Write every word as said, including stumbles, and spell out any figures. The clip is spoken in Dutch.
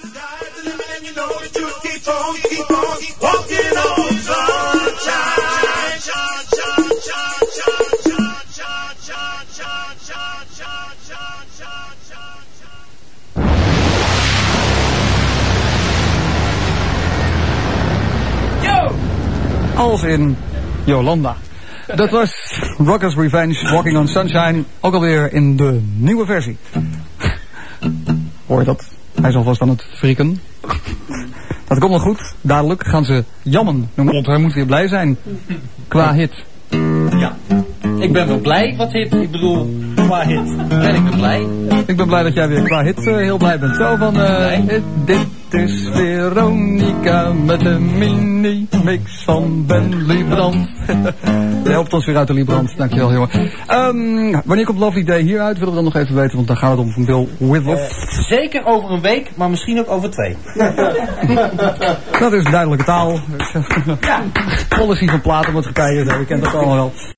Als in Jolanda. Dat was Rockers Revenge, Walking on Sunshine. Ook alweer in de nieuwe versie. Hoor je dat? Hij is alvast aan het frieken. Dat komt wel goed. Dadelijk gaan ze jammen noemen. Want hij moet weer blij zijn. Qua hit. Ja. Ik ben wel blij wat hit. Ik bedoel, qua hit. En ik ben blij. Ik ben blij dat jij weer qua hit uh, heel blij bent. Zo van, uh, dit is Veronica met een mini-mix van Ben Liebrand. Je helpt ons weer uit de Liebrand. Dankjewel, jongen. Um, wanneer komt Lovely Day hieruit? Willen we dan nog even weten, want daar gaat het om van Bill Withers. Uh, zeker over een week, maar misschien ook over twee. Dat is duidelijke taal. Ja. Policy van platen wordt gekijken, je kent dat allemaal wel.